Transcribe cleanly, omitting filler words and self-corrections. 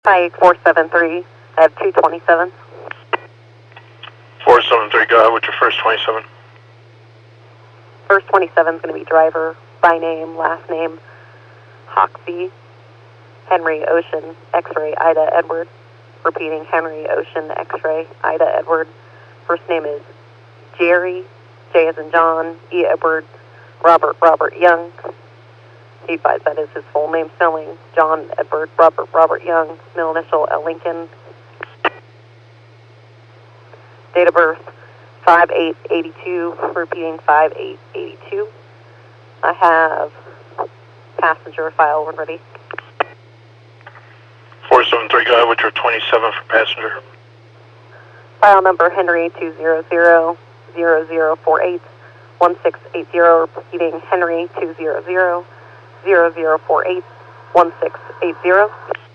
Hi, 473. I have 227. 473, go ahead with your first 27. First 27 is going to be driver by name, last name, Hoxie, Henry Ocean, X-ray, Ida Edward. Repeating, Henry Ocean, X-ray, Ida Edward. First name is Jerry, J as in John, E. Edward, Robert Young. He advised that is his full name spelling. John Edward Robert Young, middle initial L. Lincoln. Date of birth 5882, repeating 5882. I have passenger file when ready. 473, go ahead with your 27 for passenger. File number Henry 200-0048-1680, repeating Henry 200-0048-1680.